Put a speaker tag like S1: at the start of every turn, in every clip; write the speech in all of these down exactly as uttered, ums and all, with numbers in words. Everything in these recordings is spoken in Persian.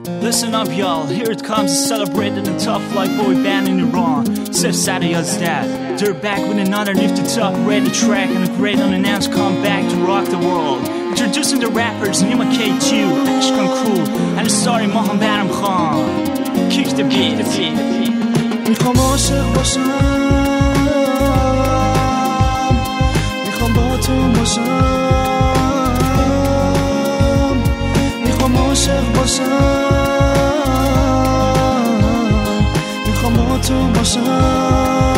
S1: Listen up, y'all. Here it comes to celebrate the tough like boy band in Iran. Sif Sadiyad's dad. They're back with another nifty top ready track and a great unannounced comeback to rock the world. Introducing the rappers Nima K two, Ashkan Crew, and the starring Mohammed Khan. Kick the beat, the beat, the beat.
S2: میخوام عاشق باشم، میخوام با تو باشم، میخوام عاشق باشم، میخوام با تو باشم.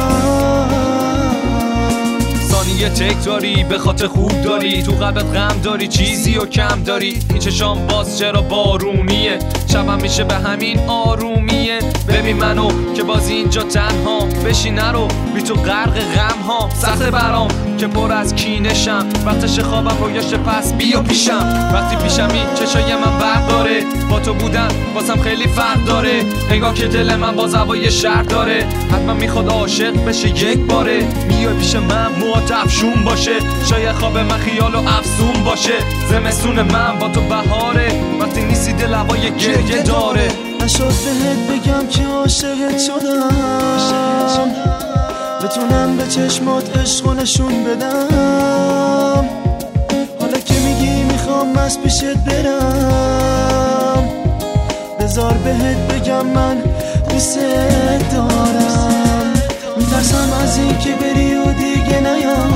S3: ثانیه تک داری به خاطر خوب داری، تو قلبت غم داری چیزی و کم داری. این چشام باز چرا بارونیه، شبم میشه به همین آرومیه. ببین منو که باز اینجا تنها بشی نرو، بی تو غرق غم ها سخت برام که پر از کینشم. وقتش خوابم رویاش پس بیا پیشم، وقتی پیشمی چشای من برق داره. با تو بودن بازم خیلی فرق داره، انگار که دل من باز هوای شهر داره. حتما میخواد عاشق بشه یک باره، میای پیش من موهات افشون باشه، شاید خواب من خیال و افسون باشه. زمستون من با تو بهاره، وقتی نیستی دل هوای گریه داره.
S2: نشد بهت بگم که عاشقت شدم، بتونم به چشمات عشق و نشون بدم. حالا که میگی میخوام از پیشت برم، بذار بهت بگم من دوست دارم. میترسم از این که بری و دیگه نیام،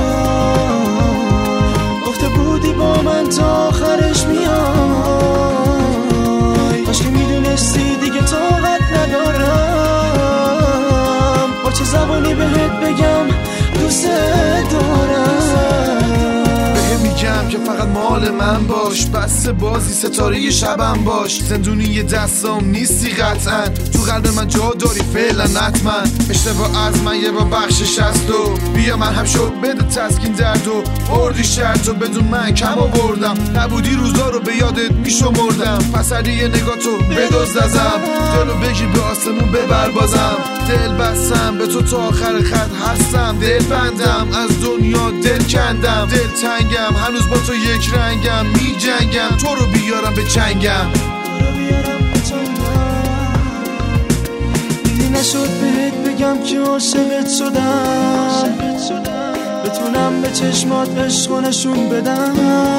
S2: گفته بودی با من تا آخرش میای. کاش که میدونستی دیگه طاقت ندارم، با چه زبانی بهت بگم دوست دارم.
S4: میگم که فقط مال من باش، بس بازی ستاره شبم باش. زندونی دستام نیستی قطعا، تو قلب من جا داری فعلا حتما. اشتباه از من یه با بخشش هست و بیا من هم شد بده تسکین درد و بردی شرط و بدون من کم آوردم. نبودی روزا رو به یادت میشمردم، پس هر یه نگاه تو بدوز ازم، دلو بگی به آسمون ببر بازم. دل بستم به تو تا آخر خط هستم، دل بندم از دنیا دل کندم. دل تنگم هنوز با تو یک رنگم، می جنگم تو رو بیارم به چنگم.
S2: دیدی نشد بهت بگم که عاشقت شدم، بتونم به چشمات عشق و نشون بدم.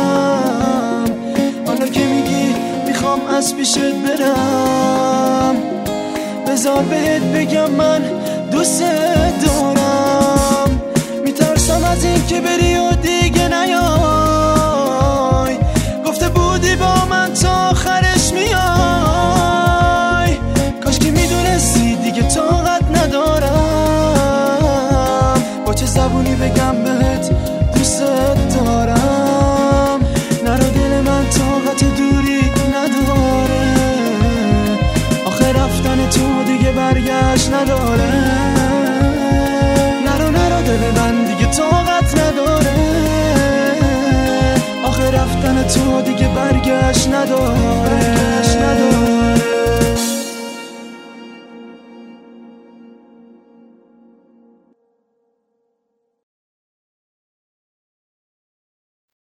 S2: حالا که میگی میخوام از پیشت برم، بذار بهت بگم من دوست دارم. میترسم از این که بری و دیگه نیای، گفته بودی با من تا آخرش میای. کاش که میدونستی دیگه طاقت ندارم، با چه زبونی بگم بهت دوست دارم. نرو دل من طاقت دوری نداره، آخه رفتن تو دیگه برگشت نداره. نرو نرو دل من دیگه طاقت نداره، آخه رفتن تو دیگه برگشت نداره.